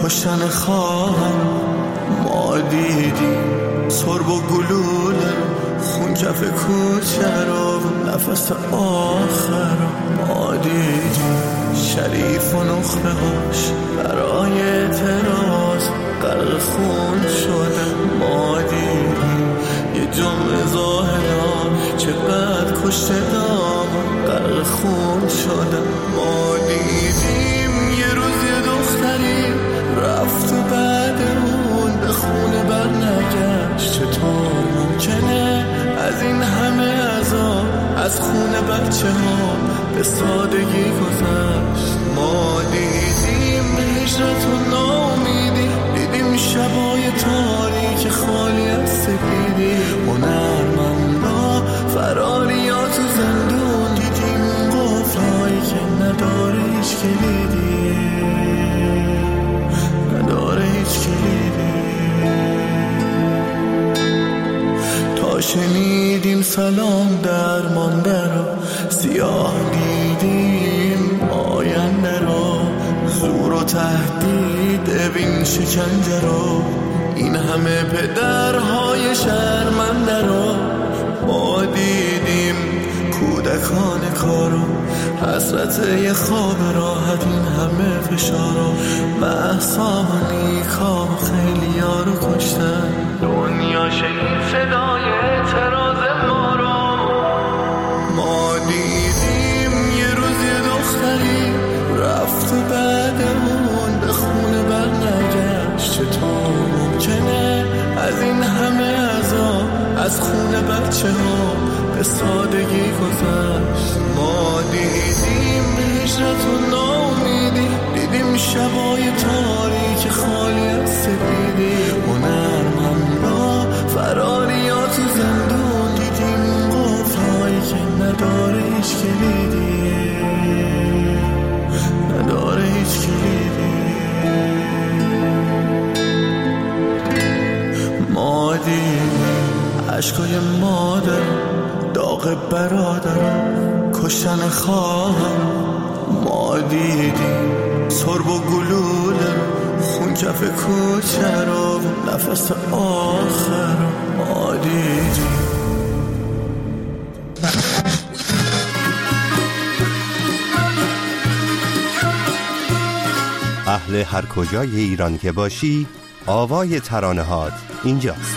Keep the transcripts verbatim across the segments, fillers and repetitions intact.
کشتن خواهم ما دیدیم، سرب و گلوله خون کف کوچه رو، نفس آخر ما دیدیم، شریف و نخبه هاش برای اعتراض غرق خون شدن ما دیدیم، یه جمعه زاهدان چقدر کشته دام غرق خون شدن ما دیدیم، یه روز یه دختری رفت و بعد اون به خونه بر نگشت، چطور ممکنه از این همه عذاب از خونه بچه ها به سادگی گذشت ما دیدیم، هجرت و ناامیدی دیدیم، شبای تاریک خالی از سپیدی، هنرمندا فراریا تو زندون دیدیم، قفلایی که نداره هیچ کلیدی، نداره هیچ کلیدی. تا شنیدیم سلام درمانده رو، سیاه دیدیم آینده رو، زور و تهدید ببین شکنجه رو، این همه پدرهای شرمنده رو ما دیدیم، کودکان کارو حسرت یه خواب راحت، این همه فشارو مهسا و نیکا و خیلی ها رو کشتن، دنیا شنید صدای اعتراض ما رو ما دیدیم، یه روز یه دختری رفت و بعد اون به خونه بر نگشت، چطور ممکنه از این همه عذاب از خونه بچه ها به سادگی گذشت ما دیدیم، هجرت و ناامیدی دیدیم، شبای تاریک خالی از سپیدی، هنرمندا فراریا تو زندون دیدیم، قفلایی که نداره هیچ کلیدی، نداره هیچ کلیدی ما دیدیم، عشقای مادر داغ برادر کشتن خواهم ما دیدیم، سرب و گلوله خون کف کوچه رو، نفس آخر ما دیدیم. اهل هر کجای ایران که باشی، آوای ترانه‌هات اینجاست.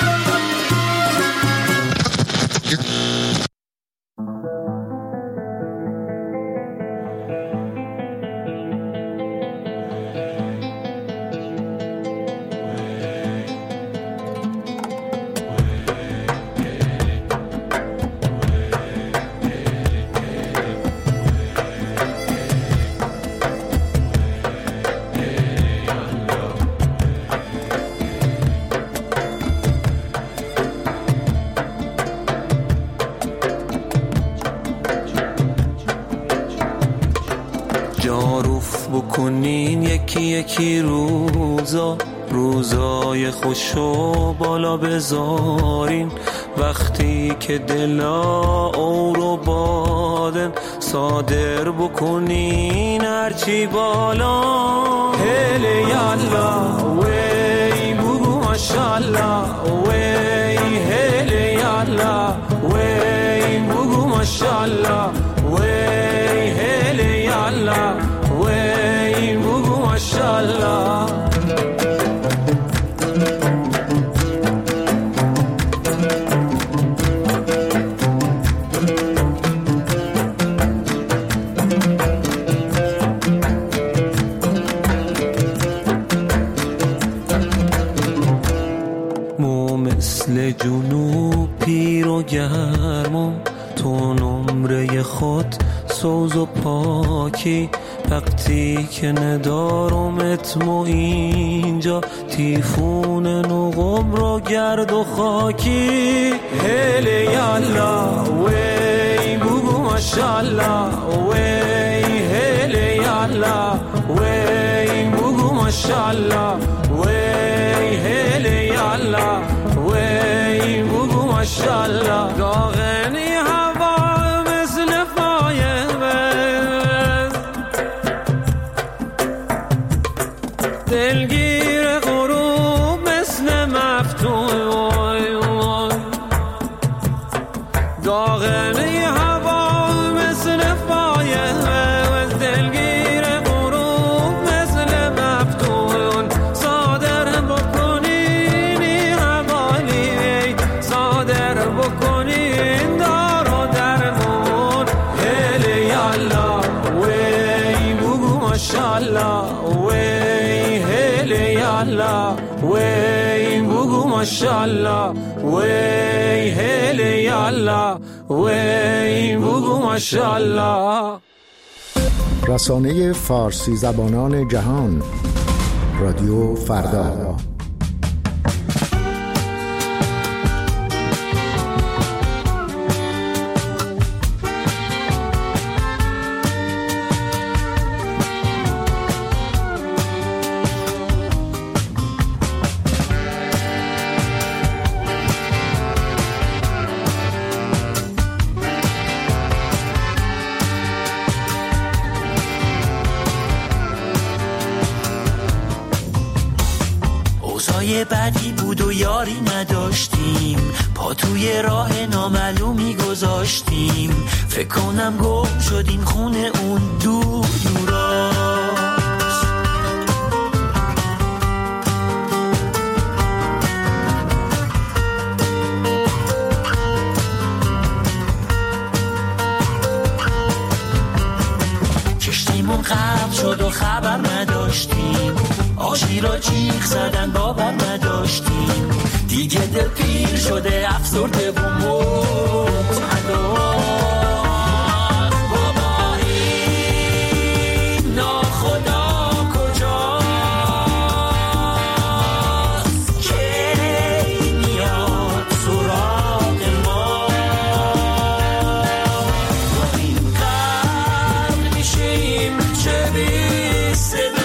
جاروف بکنین یکی یکی روزا، روزای خوشو بالا بذارین، وقتی که دلا اورو بادن صادر بکنین هرچی بالا، هلی یالا وی بگو ماشالله وی، هلی یالا وی بگو ماشالله وی، هلی یالا وی بگو ماشالله. مو مثل جنوب پیر و گرمم، تو نمره خود سوز و پاکی، وقتی که ندارم اتمو اینجا، تیفون نقم رو گرد و خاکی، هلی یالا وی بگو ماشالله وی، هلی یالا وی بگو ماشالله وی، هلی یالا وی بگو ماشالله. داغنی هوا مثل فایمه، دل وی بگو ماشاءالله وی هله یالا وی بگو ماشاءالله. رسانه فارسی زبانان جهان، رادیو فردا. یه بدی بود و یاری نداشتیم، پا توی راه نامعلومی گذاشتیم، فکر کنم گم شدیم خونه اون دور دوراست. کشتیمون غرق شد و خبر نداشتیم، آشی را جیغ زدن باور نداشتیم، دیگه دل پیر شده افسرده و مبتلا. بابا این ناخدا کجاست که میاد سراغ ما، با این غرق میشیم چه بی صدا.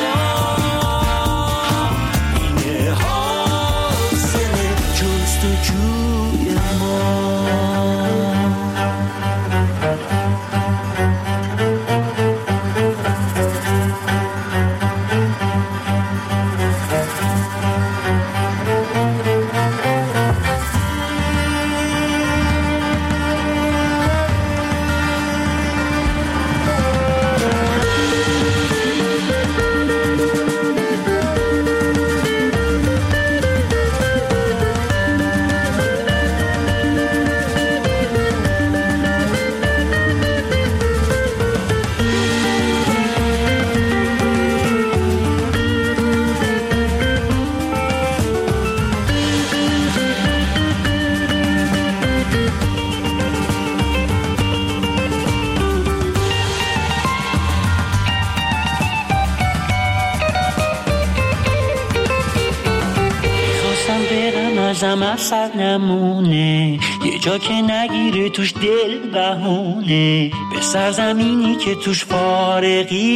ازم سر نمونه، یه جا که نگیره توش دل بهونه، به سرزمینی که توش فارغی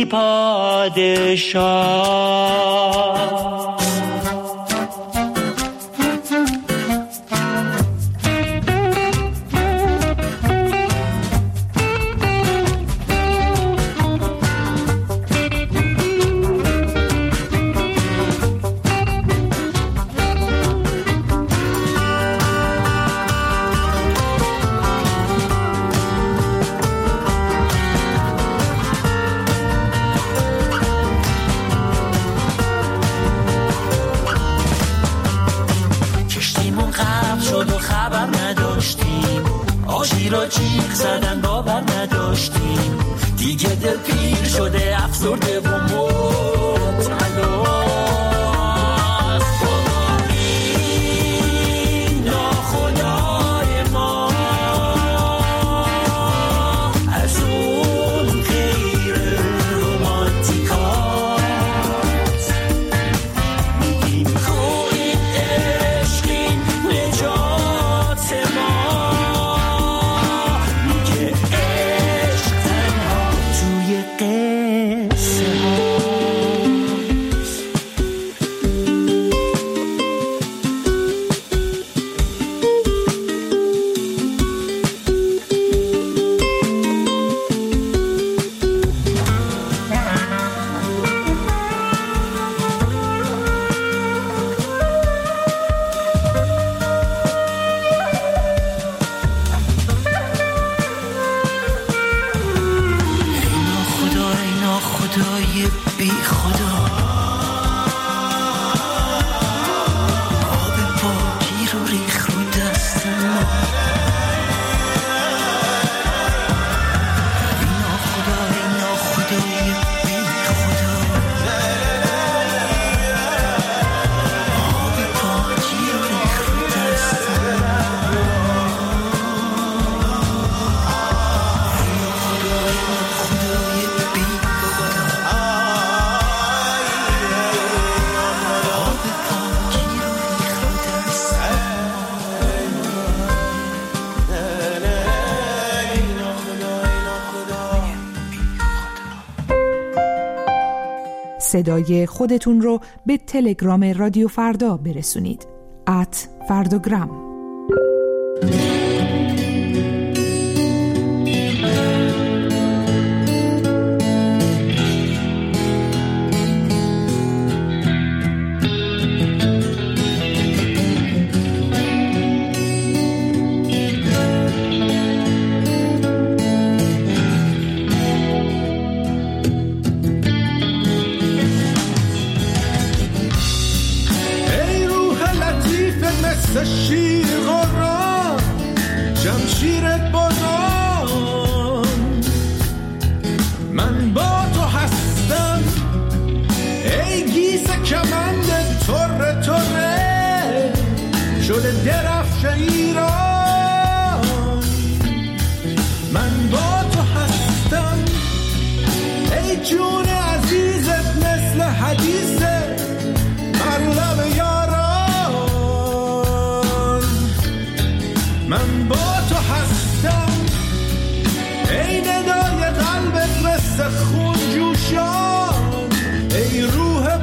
پادشاه. آشی را جیغ زدن باور نداشتیم، دیگه دل پیر شده افسرده و مبتلا. قصه ها صدای خودتون رو به تلگرام رادیو فردا برسونید. ات فرداگرام. شیر غران جمشیرت بازان من با تو هستم ای گیس کمند تره تره شده درفش ایران من با تو هستم ای جون عزیزت مثل حدیثه مرلب یاران من با تو هستم ای ندای قلبت مثل خون جوشان ای روح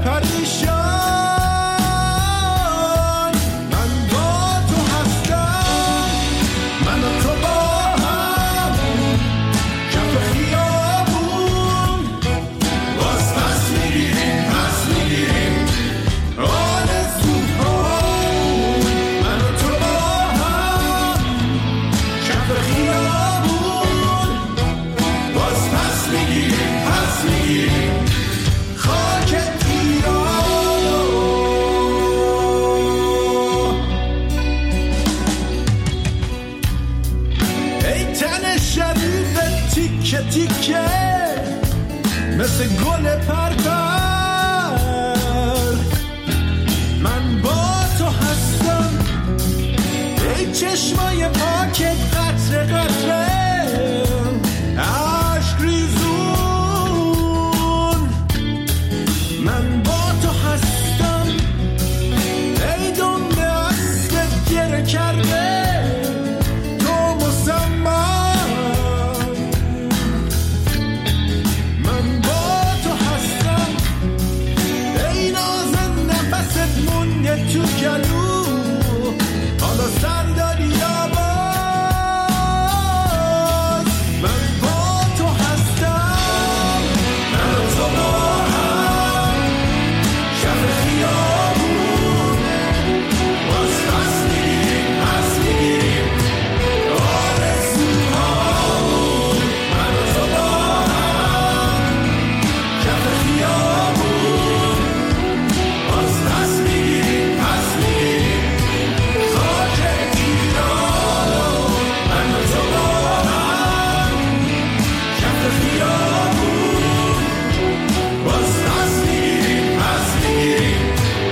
پریشان من با تو هستم من و تو با هم کف خیابون باز پس میگیریم پس میگیریم آرزوها من و تو با هم کف خیابون باز پس میگیریم پس میگیریم خاک ایران ای تن شریف تیکه تیکه مثل گل پرپر من با تو هستم ای چشمای پاکت قطره قطره عشق ریزون من با تو هستم ای دنبه اسبت گره کرده تو مسمم من با تو هستم ای نازن نفست مونده تو گلو حالا سر داری یا باز من با تو هستم من و تو با هم شب خیابون باز پس میگیریم پس میگیریم آرزوهامون من و تو با هم شب خیابون باز پس میگیریم پس میگیریم خاک ایران من و تو با هم شب خیابون باز پس میگیریم پس میگیریم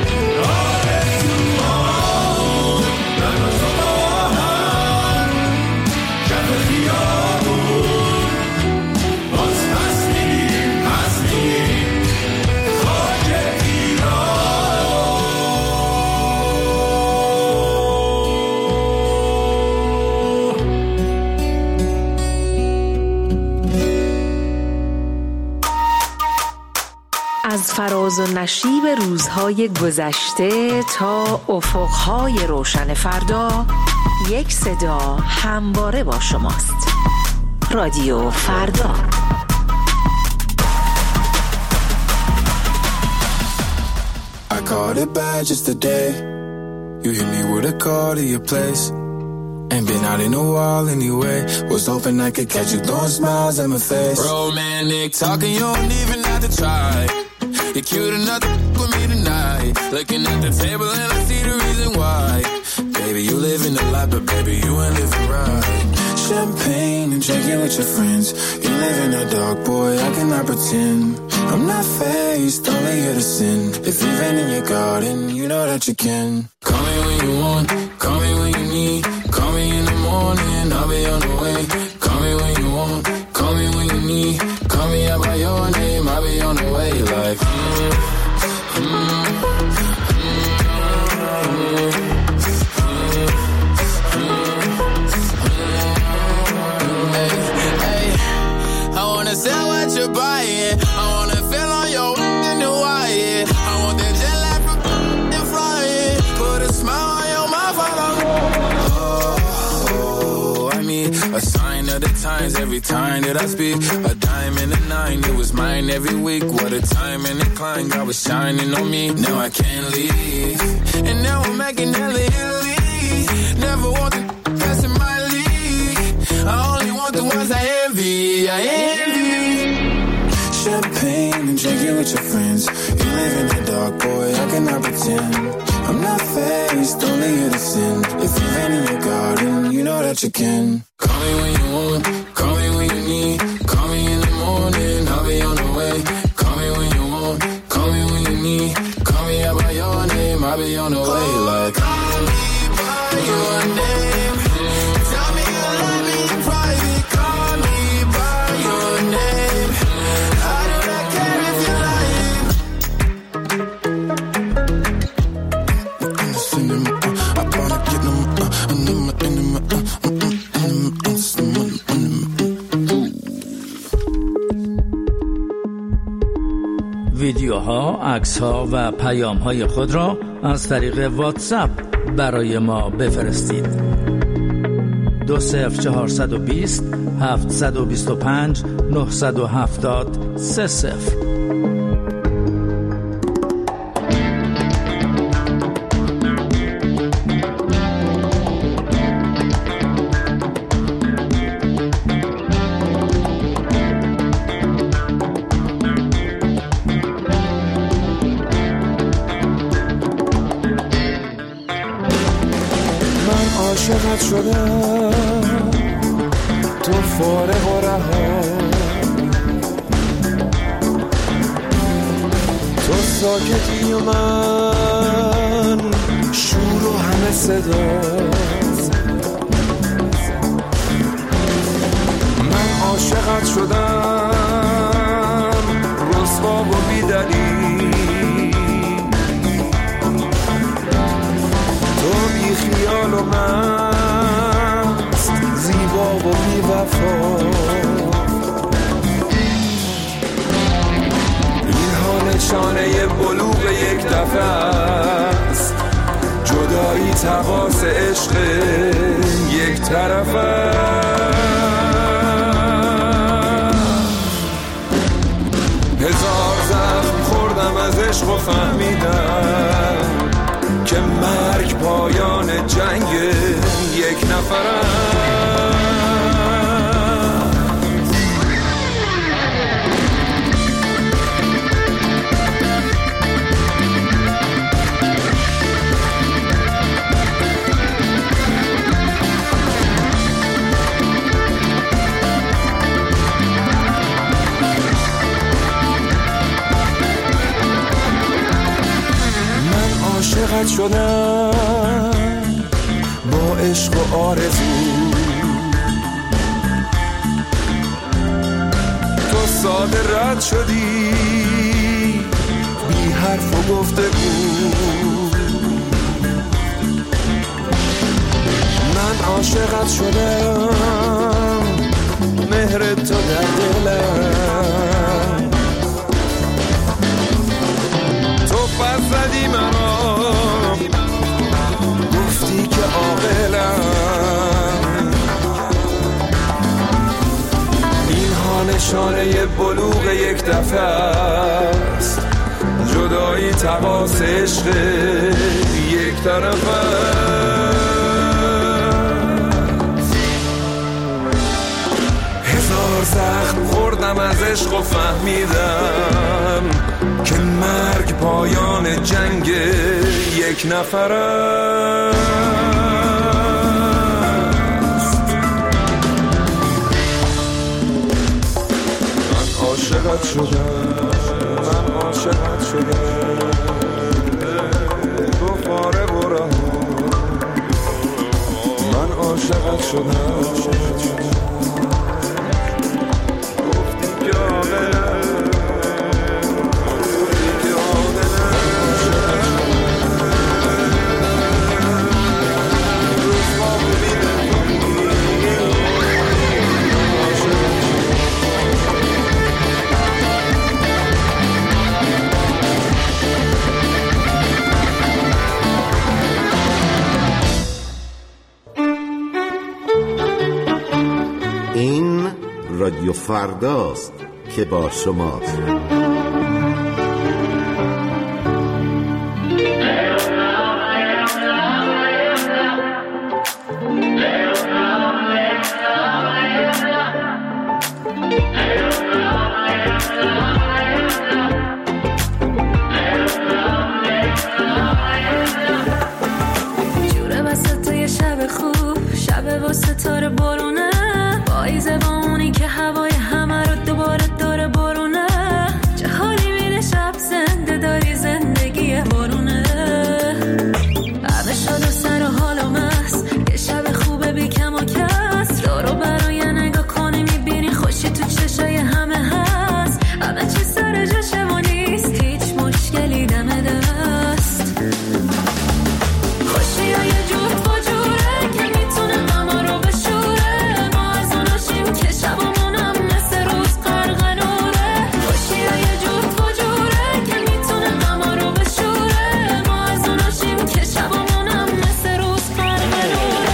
آرزوهامون من و تو با هم شب خیابون باز پس میگیریم پس میگیریم خاک از فراز و نشیب روزهای گذشته تا افقهای روشن فردا، یک صدا همواره با شماست. رادیو فردا. I caught it bad just today. You hit me with a call to your place. Ain't been out in a while anyway. Was hoping I could catch you throwing smiles at my face. Romantic talking, you don't even have to try. You're cute enough to f*** with me tonight. Looking at the table and I see the reason why. Baby, you living the life, but baby, you ain't living right. Champagne and drinking with your friends. You live in the dark, boy, I cannot pretend. I'm not faced, only here to sin. If you've been in your garden, you know that you can. Call me when you want, call me when you need. Call me in the morning, I'll be on the way. Call me when you want, call me when you need. Call me out by your name, I'll be on the way. Like, mm, mm, mm, mm, hey, hey, I wanna sell what you're buying. I wanna feel on your in the wild. of the times, every time that I speak, a dime and a nine, it was mine every week. What a time and a climb, God was shining on me. Now I can't leave, and now I'm making hella Italy. Never want the best in my league. I only want the ones I envy. I envy. Champagne and drinking with your friends. You live in the dark, boy, I cannot pretend. I'm not faced, only innocent. If you've been in your garden, you know that you can. Call me when you want, call me when you need. Call me in the morning, I'll be on the way. Call me when you want, call me when you need. Call me out by your name, I'll be on the way. Like, call me by your name. Tell me you love me in private. Call me by your name. I do not care if you're lying. I wanna get them, uh, and them, and them, uh, ویدیوها، عکس‌ها و پیام‌های خود را از طریق واتساپ برای ما بفرستید. دو صفر چهارصد و بیست هفتصد و بیست و پنج نهصد و هفتاد سه صفر. عاشقت شدم تو فارغ و رها، تو ساکتی و من شور و همه صدا. من عاشقت شدم رسوا و بی‌دلیل، تو بی خیال و مست، زیبا و بی وفا. اینها نشانه بلوغ یک دفعه است، جدایی تقاص عشق یک طرف است. هزار زخم خوردم از عشق و فهمیدم که مرگ پایان جنگ یک نفر است. عاشقت شدم با عشق و آرزو، تو ساده رد شدی بی حرف و گفتگو. من عاشقت شدم مهر تو در دلم، تو پس زدی مرا گفتی که عاقلم. اینها نشانه بلوغ یک دفعه است، جدایی تقاص عشق یک طرف است. هزار زخم خوردم از عشق و فهمیدم که مرگ پایان جنگ یک نفر است. من عاشقت شدم، من عاشقت شدم تو فارغ و رها. من عاشقت شدم گفتی که عاقلم. رادیو فرداست که با شماست. جوره وسط یه شب خوب، شب با ستاره بارونه، پاییزه با اونی که هوای همه رو دوباره داره بارونه. چه حالی میده شب زنده داری زندگی بارونه. همه شاد و سر و حال و مست، یه شب خوبه بی کم و کس، دارو برای نگاه کنی میبینی خوشی تو چشای همه هست. همه چی سر جاشه و نیست هیچ مشکلی دم دست. خوشی های جور و جوره که میتونه غما رو بشوره. ما از اوناشیم که شبمونم مثل روز غرق نوره. خوشی های جور و جوره که میتونه غما رو بشوره. ما از اوناشیم که شبمونم مثل روز غرق نوره.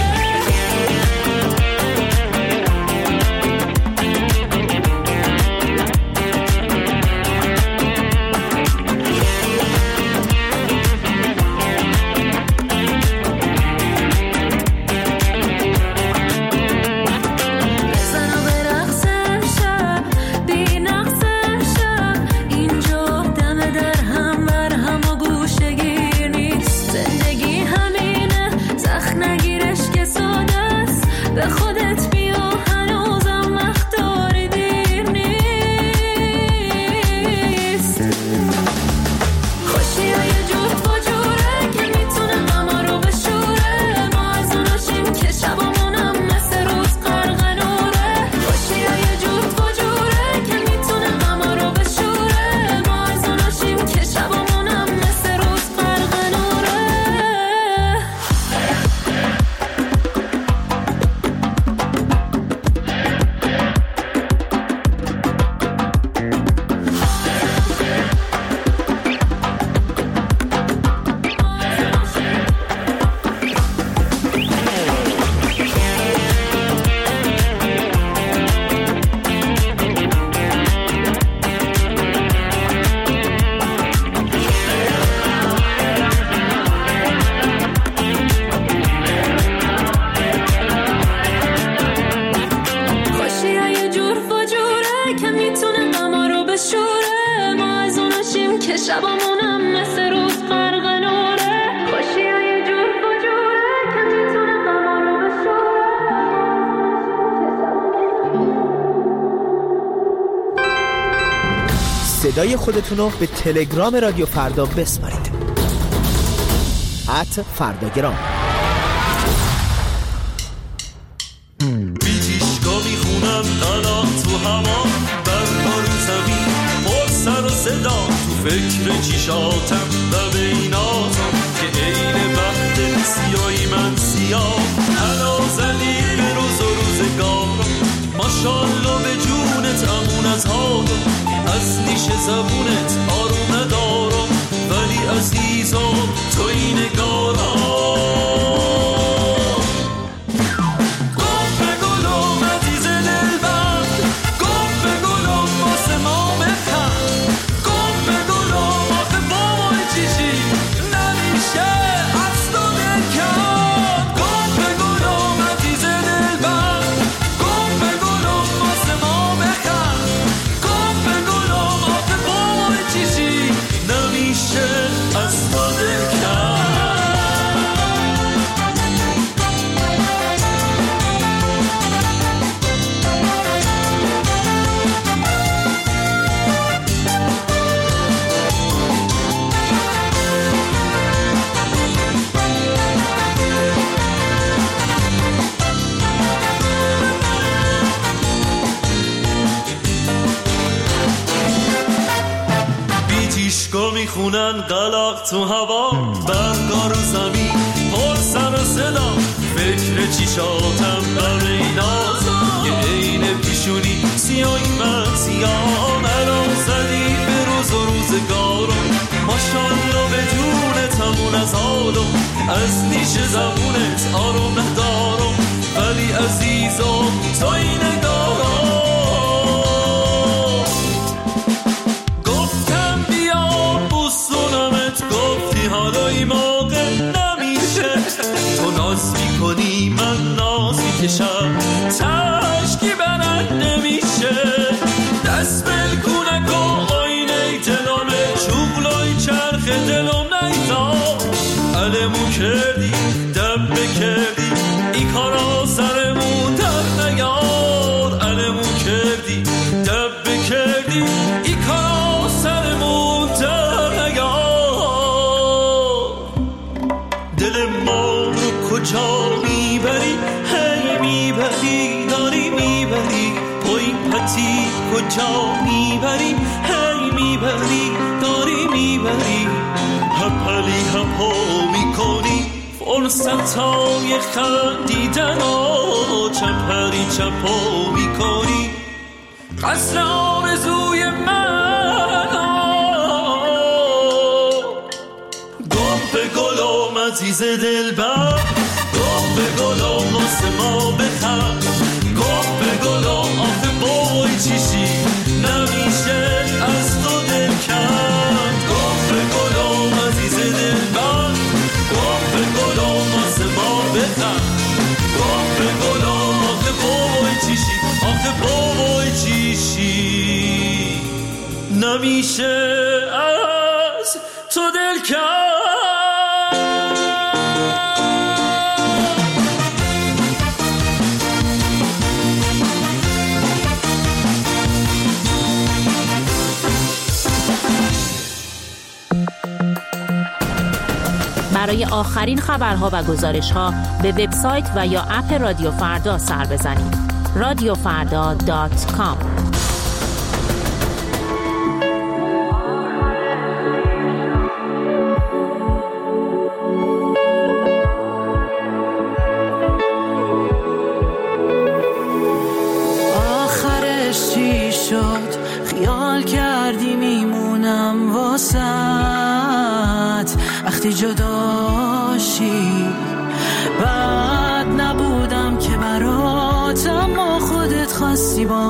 بزن و برقص امشب، بی نقص امشب، اینجا دم در هم بر هم و گوشه گیر نیست. زندگی همینه، سخت نگیرش که ساده است. به خودت بیا هنوزم وقت داری دیر نیست. خوشی های جور و جوره که میتونه غما رو بشوره. ما از اوناشیم که شبمونم مثل روز غرق نوره. خوشی های جور و جوره که میتونه غما رو بشوره. ما از اوناشیم که شبمونم مثل روز غرق نوره. خوشی های جور و جوره که میتونه غما رو بشوره. ما از اوناشیم که شبمونم مثل روز غرق نوره. خوشی های جور و جوره که میتونه غما رو بشوره. صدای خودتون رو به تلگرام رادیو فردا بسپارید. ات فرداگرام. بیتیشگا میخونم الان تو هوا، برقا رو زمین پر سر و صدا. تو فکر چیشاتم و بیناتم که عین وقت سیایی من سیاه. حالا زدی به روز و روزگارم، ماشالله به جونت امون از حالم. از نیش زبونت آروم ندارم، ولی عزیزم تو این نگارم. میخونن قلق تو هوا، برقا رو زمین پر سر و صدا. فکر چیشاتم برای نازم، یه عین پیشونی سیاهی من سیاه. الان زدی به روز و روزگارم، ماشالله به جونت همون از حالم. از نیش زبونت آروم ندارم، ولی عزیزم توی نگارم. کجا میبری هی میبری داری میبری پای پتی کجا میبری هی میبری داری میبری هپلی هپا میکنی فرصتای خندیدن ها چپری چپا میکنی قصر آرزوی من گم به گلام عزیز دلبر گم به گلام واسه ما بخند گم به گلام آخه بای چیشی نمیشه از تو دل کند گم به گلام عزیز دلبر گم به گلام واسه ما بخند گم به گلام آخه بای چیشی آخه بای چیشی نمیشه از تو دل کند. برای آخرین خبرها و گزارش‌ها به وبسایت و یا اپ رادیو فردا سر بزنید. رادیو فردا دات کام. آخرش چی شد؟ خیال کردی میمونم واسط وقتی جداشی بعد نبودم که برات اما خودت خواستی با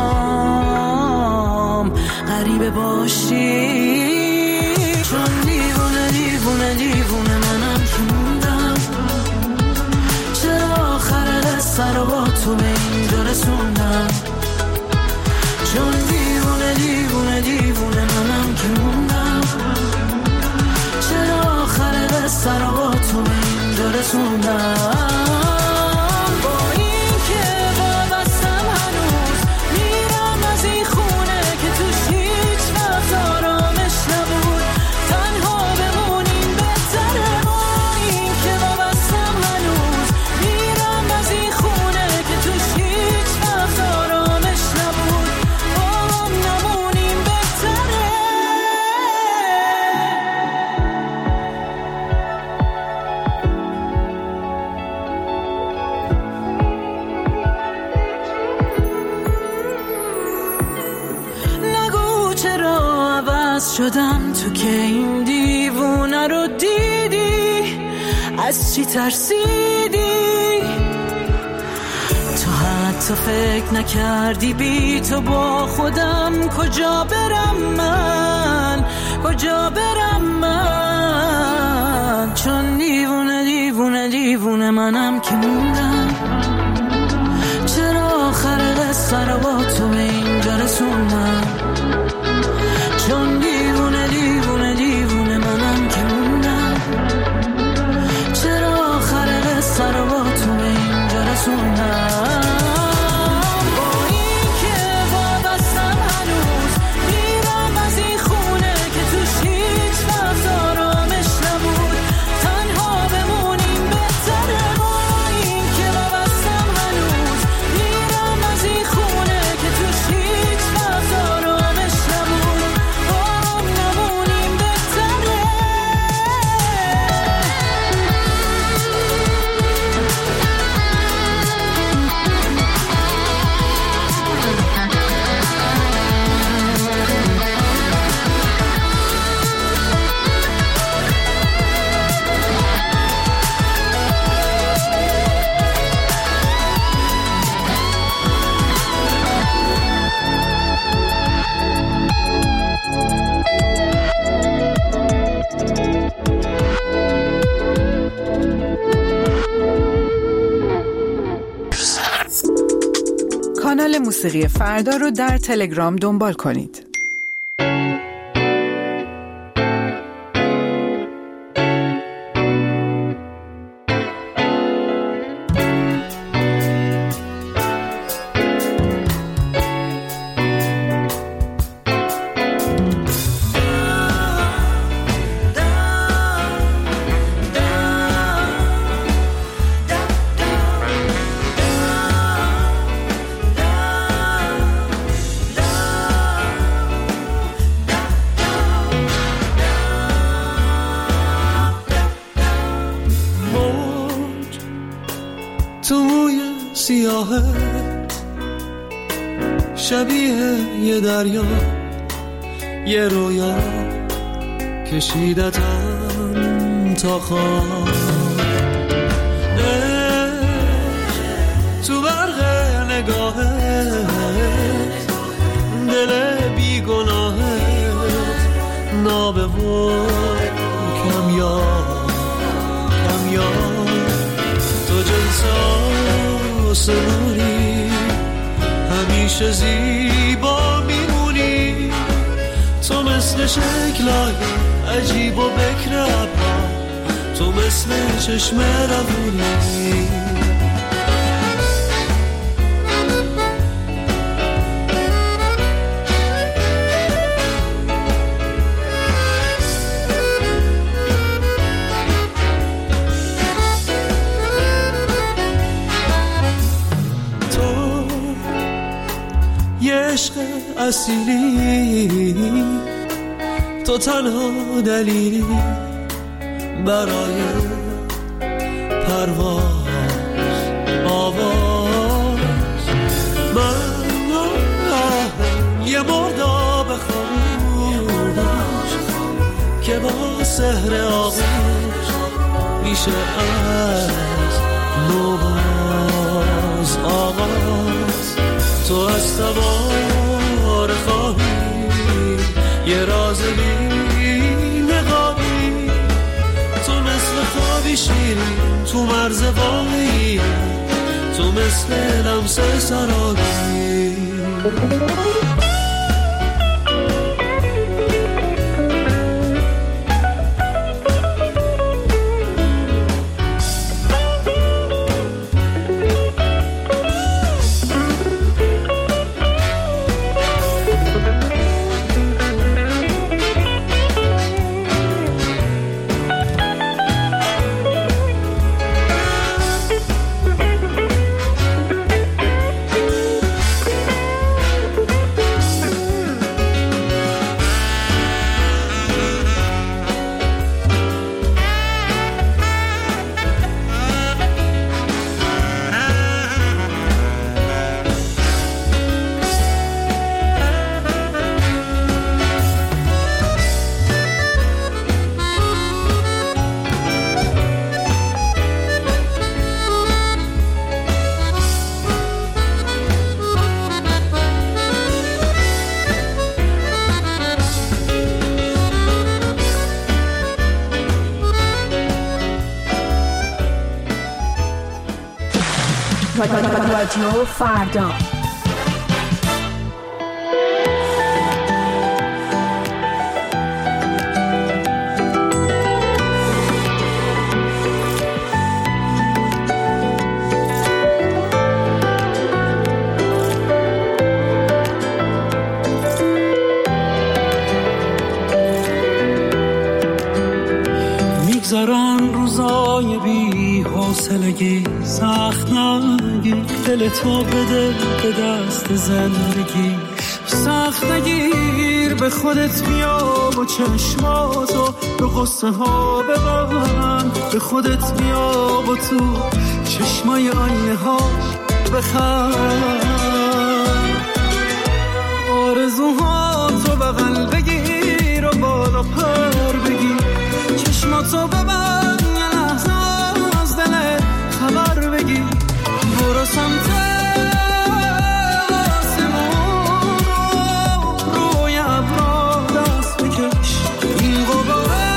هم غریبه باشی چون دیوونه دیوونه دیوونه منم که موندم چرا آخر قصه رو با تو به اینجا رسوندم چون دیوونه دیوونه دیوونه منم که موندم چرا آخر قصه رو با تو به اینجا رسوندم با این که وابستم هنوز میرم از این خونه که توش هیچ وقت آرامش نبود تنها بمونیم بهتره با این که وابستم هنوز میرم از این خونه که توش هیچ وقت آرامش نبود با هم نمونیم بهتره. نگو چرا عوض شدم تو که این دیوونه رو دیدی از چی ترسیدی تو حتی فکر نکردی بی تو با خودم کجا برم من کجا برم من چون دیوونه دیوونه دیوونه منم که موندم چرا آخر قصه رو با تو به اینجا رسوندم چون دیوونه دیوونه دیوونه منم که موندم چرا آخر قصه رو با تو به اینجا رسوندم با این که وابستم هنوز میرم از این خونه که توش هیچ وقت آرامش نبود تنها بمونیم بهتره با این که وابستم هنوز میرم از این خونه که توش هیچ وقت آرامش نبود با هم نمونیم بهتره. کانال موسیقی فردا رو در تلگرام دنبال کنید. تو موی سیاهه شبیه یه دریا، یه رویا کشیدتم تا خواب. تو برق نگاهت دل بیگناهت نابه و کمیاب کمیاب. تو جنس آسمونی همیشه زیبا میمونی. تو مثل شکلای عجیب و بکر ابرا، تو مثل چشم روونی. عشق اصیلی، تو تنها دلیلی برای پرواز آواز. من یه مرداب خاموش که با سحر آغوش میشه از نوباز آغاز. تو از سوار خواهی یه راز بی نقابی، تو مثل خوابی شیرین تو مرز واقعی، تو مثل لمس سرابی. رادیو فردا. میگذرن روزای بی حوصلگی، سخت نگیر دل تو بده به دست زندگی. سخت نگیر به خودت بیا و چشماتو به قصه ها ببند. به خودت بیا و تو چشمای آینه ها بخند. آرزوها تو بغل بگیر و بالا پر بگیر. چشماتو ببند یه لحظه از دلت خبر بگیر. برو سمت آسمون روی ابرا دست بکش. این غباره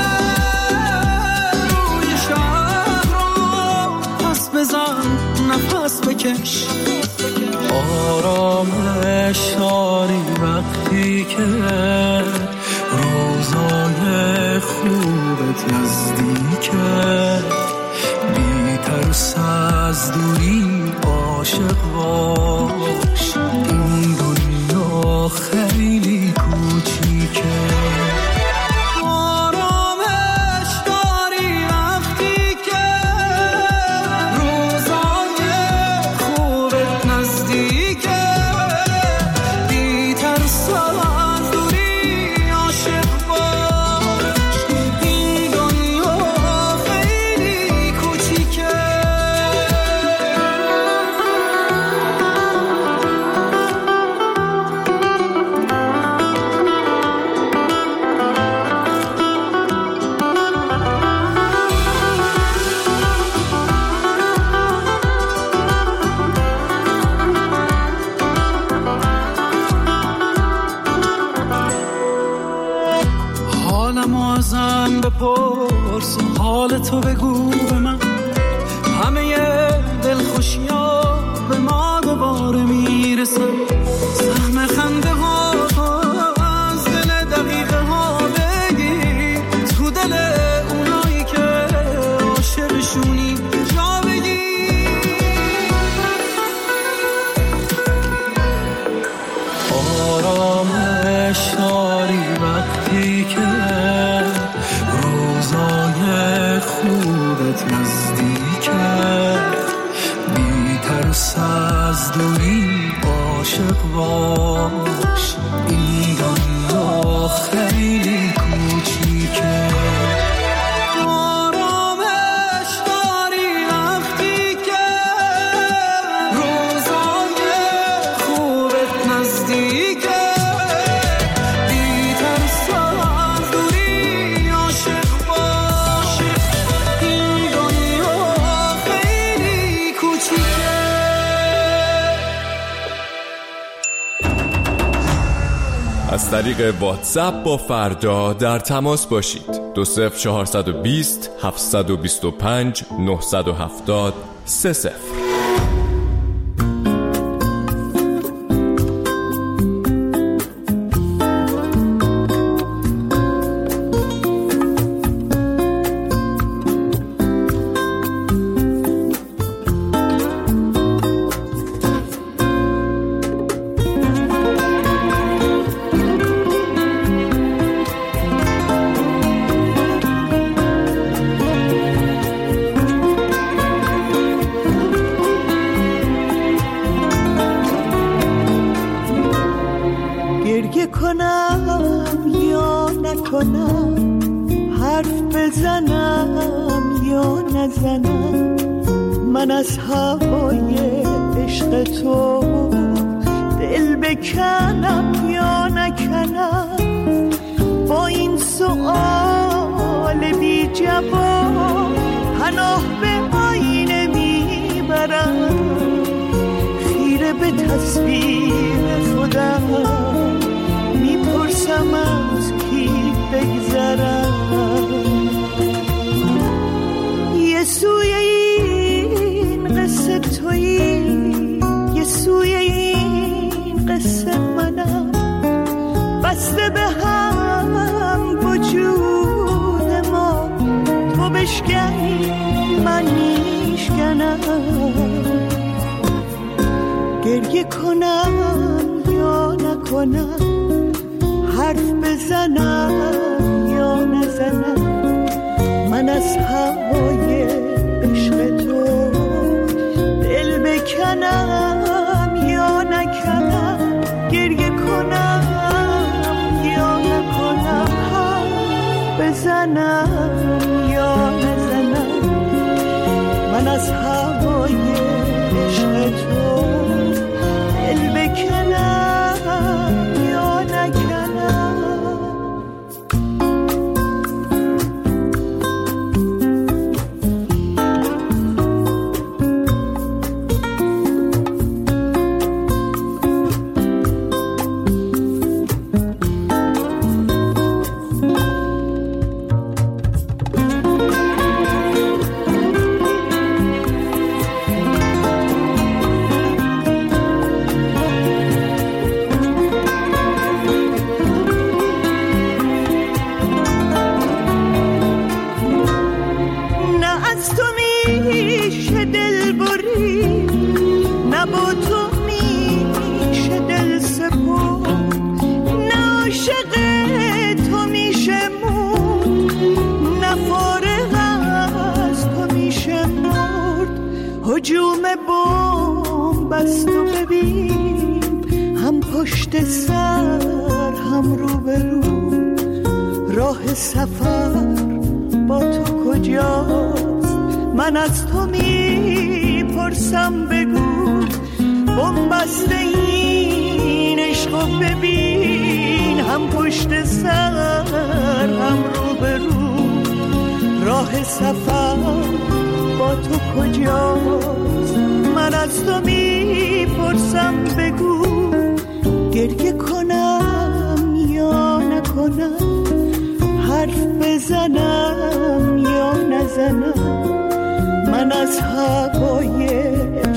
روی شهر رو پس بزن نفس بکش. آرامش داری وقتی که روزای خوبت نزدیکه. بی ترس از دوری عاشق باش. این دنیا خیلی کوچیکه. آرامش داری وقتی که روزای خوبت نزدیکه. بی ترس از دوری عاشق باش. این دنیا خیلی کوچیکه. خوشیا به ما دوباره میرسن، سهم خنده ها از دل دقیقه ها بگی، تو دل اونایی که عاشقشونی جا بگی. آرامش داری وقتی که روزای خوبت نزدیکه، بی ترس از دوری عاشق باش، این دنیا خیلی کوچیکه. آرامش داری وقتی که روزای خوبت نزدیکه، بی ترس از دوری عاشق باش، این دنیا خیلی کوچیکه. از طریق واتساپ با فردا در تماس باشید. دو صفر چهارصد و بیست هفتصد و بیست و پنج نهصد و هفتاد سه صفر. گریه کنم یا نکنم، حرف بزنم یا نزنم، من از هوای عشق تو دل بکنم یا نکنم، با این سؤال بی جواب پناه به آینه میبرم، خیره به تصویر خودم میپرسم از کی بگذرم. یه سوی این قصه تویی، یه سوی این قصه منم، بسته به هم وجود ما، تو بشکنی من میشکنم. گریه کنم یا نکنم، حرف بزنم یا نزنم، من از هوای عشق تو دل بکنم یا نکنم. گریه کنم یا نکنم، حرف بزنم یا نزنم، من از هوای عشق تو دل بکنم یا نکنم. هجوم بمب است و ببین، هم پشت سر هم رو به رو، راه سفر با تو کجاست؟ من از تو میپرسم بگو، بمب است این عشق و ببین، هم پشت سر هم رو به رو، راه سفر با تو کجاست؟ من از تو میپرسم بگو، گریه کنم یا نکنم، حرف بزنم یا نزنم، من از هوای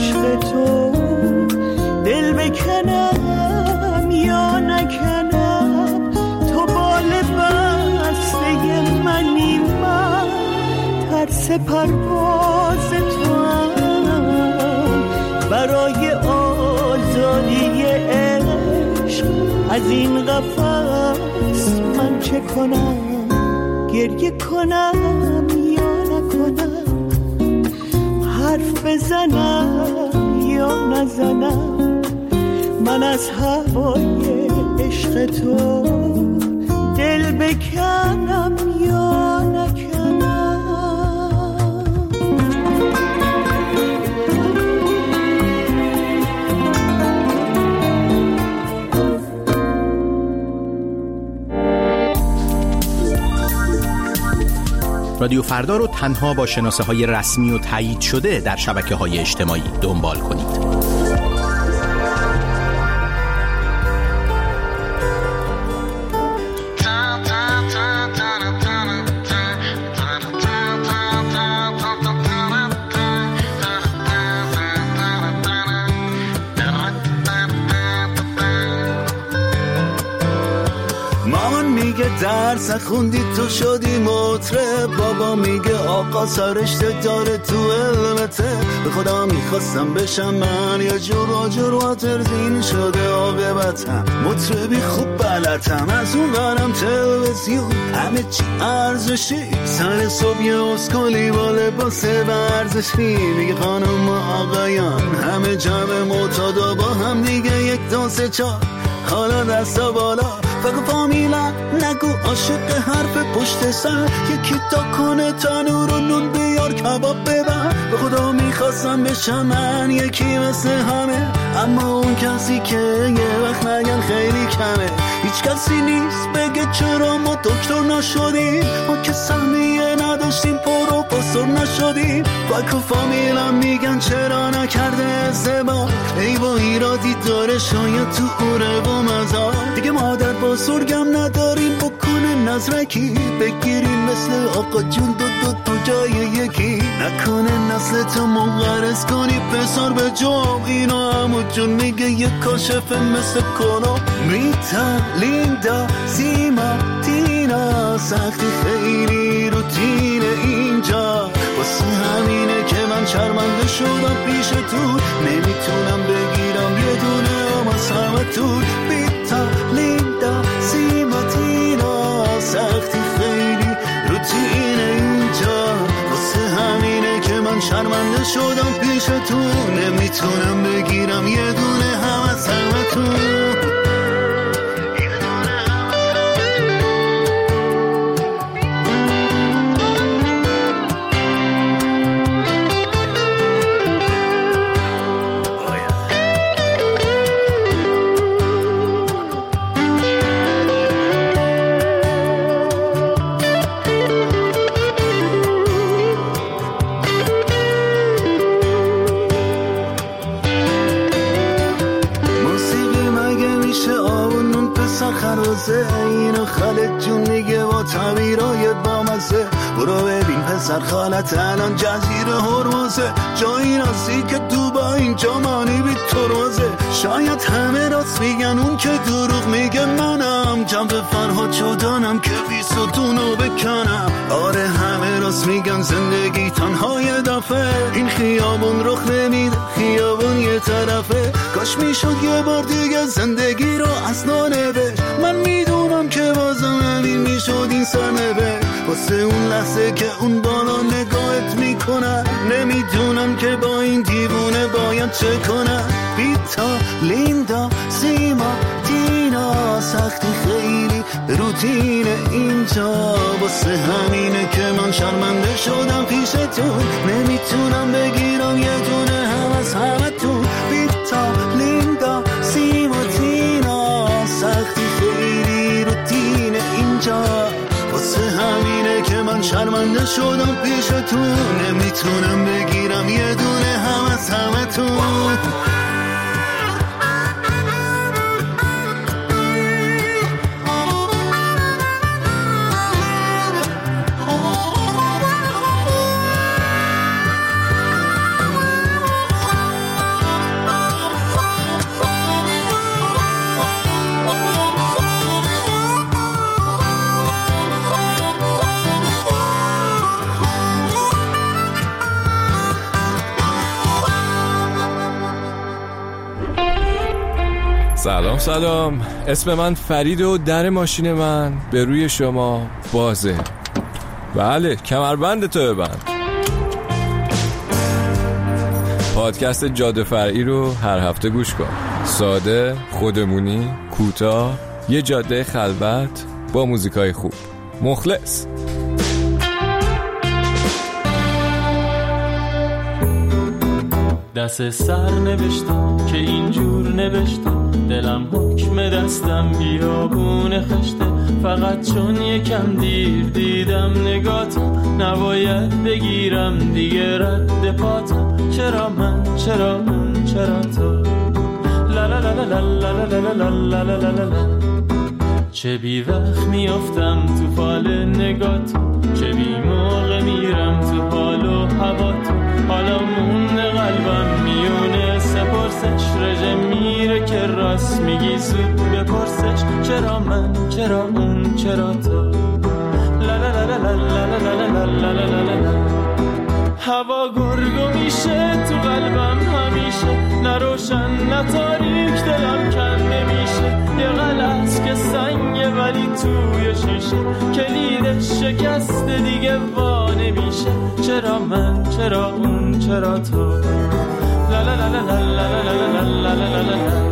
قفس پرواز تو هم برای آزادی عشق. از این قفس من چه کنم؟ گریه کنم یا نکنم؟ حرف بزنم یا نزنم؟ من از هوای عشق تو دل بکنم یا نکنم؟ رادیو فردا رو تنها با شناسه های رسمی و تایید شده در شبکه های اجتماعی دنبال کنید. درس خوندی تو شدی مطرب، بابا میگه آقا سرشته داره تو علمته. به خدا میخواستم بشم من یه جور آجر واترزین شده عاقبتم. مطربی خوب بلدم از اون برم تلویزیون همه چی ارزشی. سر صبح یه اسکولی با لباس ورزشی میگه خانم آقایان همه جمع معتادا با هم دیگه یک دو سه چار حالا دستا بالا فقط فامیلا نگو عاشق حرف پشت سر. یکی تا کنه تنور و نون بیار کباب ببر. به خدا میخواستم بشم من یکی مثل همه، اما اون کسی که یه وقت نگن خیلی کمه. هیچ کسی نیست بگه چرا ما دکتر نشدیم، ما که سهمیه نداشتیم پروفسور نشدیم. باکو فامیلم میگن چرا نکرده ازدواج، ای با ایرادی داره شاید تو اوره و مزار. دیگه مادر بزرگم نداریم بکنه نظرکی، بگیریم مثل آقا جون دو دو تو جای یکی. نکنه نسل تو منقرض کنی پسر به جام، اینا همو جون میگه یه کاشفه مثل کلو. میتا لیندا سیما تینا سختی خیلی روتین اینجا، واسه همینه که من شرمنده شدم پیش تو. نمیتونم بگیرم یه دونه هم از همه تون. میتا لیندا سیما تینا سختی خیلی روتین اینجا، واسه همینه که من شرمنده شدم پیش تو. نمیتونم بگیرم یه دونه هم از همه تون. اینو خالد جون میگه با تعمیرای بامزه. برو ببین پسر خالت الان جزیره هرمزه، جایی راستی که تو با اینجا مانی بی تروزه. شاید همه راست میگن اون که دروغ میگه منم، جنب فرهاد شدنم که بیستونو بکنم. آره همه راست میگن زندگی تنهای دفعه، این خیابون رخ نمیده خیابون یه طرفه. کاش میشد یه بار دیگه زندگی رو از نانوشت. من میدونم که بازم همین میشد این سرنوشت، واسه اون لحظه که اون بالا نگاهت میکنه. نمیدونم که با این دیوونه باید چه کنم. بیتا لیندا سیما تینا سختی خیلی روتین اینجا، واسه همینه که من شرمنده شدم پیشتون. نمیتونم بگیرم یه دونه هم از همه تون. بیتا لیندا سیما تینا سختی خیلی روتین اینجا، واسه همینه که من شرمنده شدم پیشتون. نمیتونم بگیرم یه دونه هم از همه تون. سلام سلام، اسم من فرید و در ماشین من به روی شما بازه. بله، کمربند تو ببند. پادکست جاده فرعی رو هر هفته گوش کن. ساده، خودمونی، کوتاه، یه جاده خلوت با موزیکای خوب. مخلص. دست سر نوشتم که اینجور نوشتم، دلم حکم دستم بیابون خشته، فقط چون یکم دیر دیدم نگاتو، نباید بگیرم دیگه رد پاتو. چرا من، چرا اون، چرا تو، لا لا لا لا لا لا لا لا لا لا لا. چه بی وقت میافتم تو فال نگاتو، چه بی موقع میرم تو حال و هواتو. حالا مونده قلبم میونه سپرسش، رژه میره که راست میگی زود بپرسش. چرا من، چرا اون، چرا تو، لا لا لا لا لا لا لا لا لا لا لا. هوا گرگو میشه تو قلبم همیشه، نه روشن نه تاریک دلم کنده میشه. یه غلط که سنگه ولی توی شیشه، کلیدش شکسته دیگه وا نمیشه. چرا من، چرا اون، چرا تو، لا لا لا لا لا لا لا لا لا لا لا.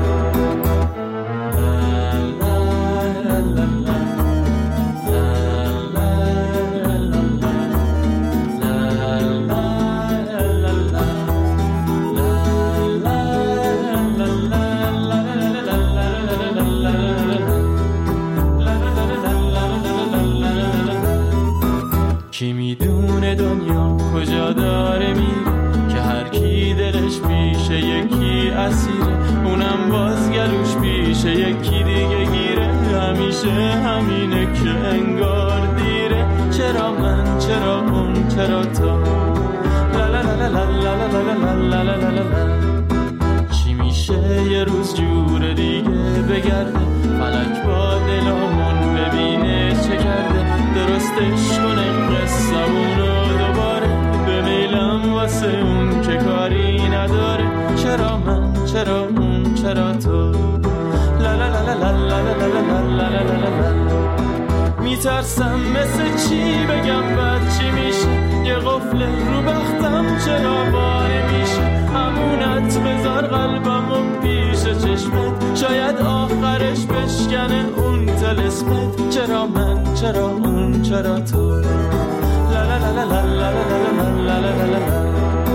کی میدونه دنیا کجا داره میره، که هر کی دلش پیشه یکی اسیره، اونم باز گلوش پیشه یکی دیگه گیره. همیشه همینه که انگار دیره. چرا من، چرا اون، چرا تو، لا لا لا لا لا لا لا لا لا لا. چی میشه یه روز جور دیگه بگرده، فلک با دلمون ببینه چه کرده، درستش کنه قصه‌مونو دوباره، به میلم واسه اون که کاری نداره. چرا من، چرا اون، چرا تو، لا لا لا لا لا لا لا لا لا لا. میترسم مثل چی بگم بعد چی میشه، یه قفل رو بختم چرا باره میشه. همونت بذار قلبمو پیش چشمت، شاید آخرش بشکنه اون طلسمت. چرا من، چرا اون، چرا تو، لا لا لا لا لا لا لا لا لا لا لا.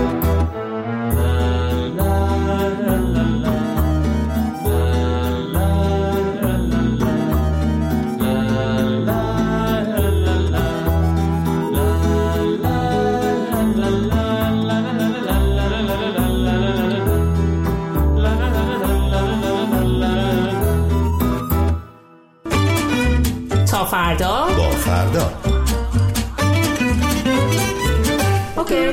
تا فردا با فردا. اوکی.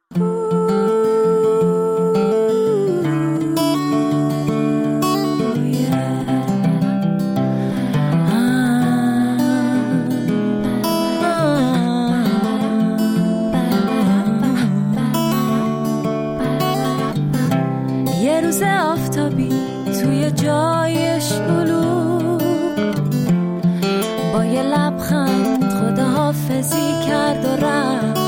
یه روز آفتابی توی جای شلوغ، با یه لبخند خداحافظی کرد و رفت.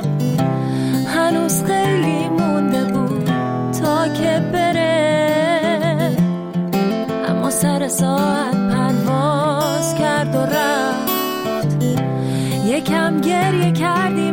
هنوز خیلی مونده بود تا که بره، اما سر ساعت پرواز کرد و رفت. یکم گریه کردیم